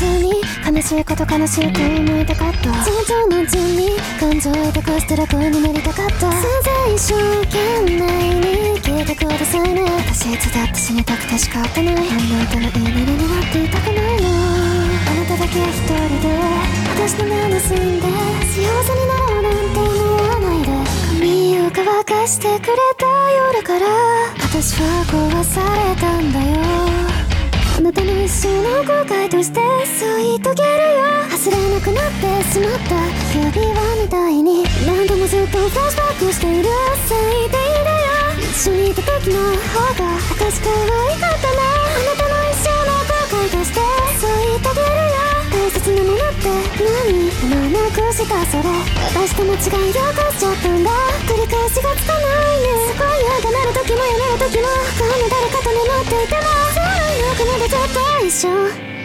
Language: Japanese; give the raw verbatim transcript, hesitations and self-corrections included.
に悲しいこと悲しいと思いたかった。想像のうちに感情を抱かして楽になりたかった。せいぜい一生懸命に生きてくださいね。私いつだって死にたくて仕方ない。あんな歌の言いなりになっていたくないの。あなただけ一人で私の目に住んで幸せになろうなんて思わないで。髪を乾かしてくれた夜から私は壊されたんだよ。あなたの一生の後悔としてそう言い遂げるよ。忘れなくなってしまった指輪みたいに何度もずっとフラッシュバックしているせいでいいだよ。一緒にいた時の方が私可愛かったな。あなたの一生の後悔としてそう言い遂げるよ。大切なものって何？今なくしたそれ私と間違いを犯しちゃったんだ。繰り返しがつかないね。すごい嫌がなる時もやめる時も他の誰かと眠っていてもその夜までずっと一緒。